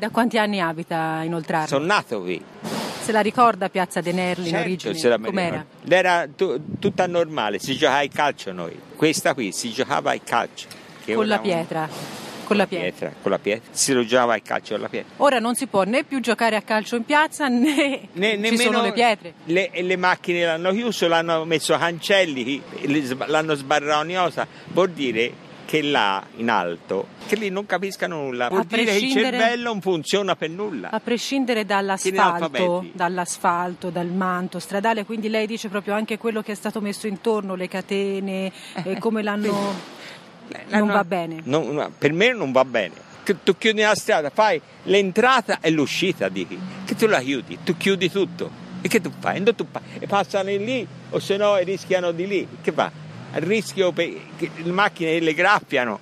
Da quanti anni abita in Oltrarno? Sono nato qui. Se la ricorda Piazza De Nerli in origine? Com'era? Era tutta normale, si giocava al calcio noi. Questa qui si giocava al calcio. Con la pietra? Con la pietra. Con la pietra. Si giocava al calcio con la pietra. Ora non si può né più giocare a calcio in piazza né ci sono le pietre. Le macchine l'hanno chiuso, l'hanno messo cancelli, l'hanno sbarragnosa. Vuol dire che là in alto, che lì non capiscano nulla, vuol dire che il cervello non funziona per nulla. A prescindere dall'asfalto, dal manto stradale, quindi lei dice proprio anche quello che è stato messo intorno, le catene, come l'hanno... non va bene. Per me non va bene. Tu chiudi la strada, fai l'entrata e l'uscita, dici che tu la chiudi, tu chiudi tutto. E che tu fai? E passano lì o se no rischiano di lì. Che fa? Il rischio che le macchine le graffiano.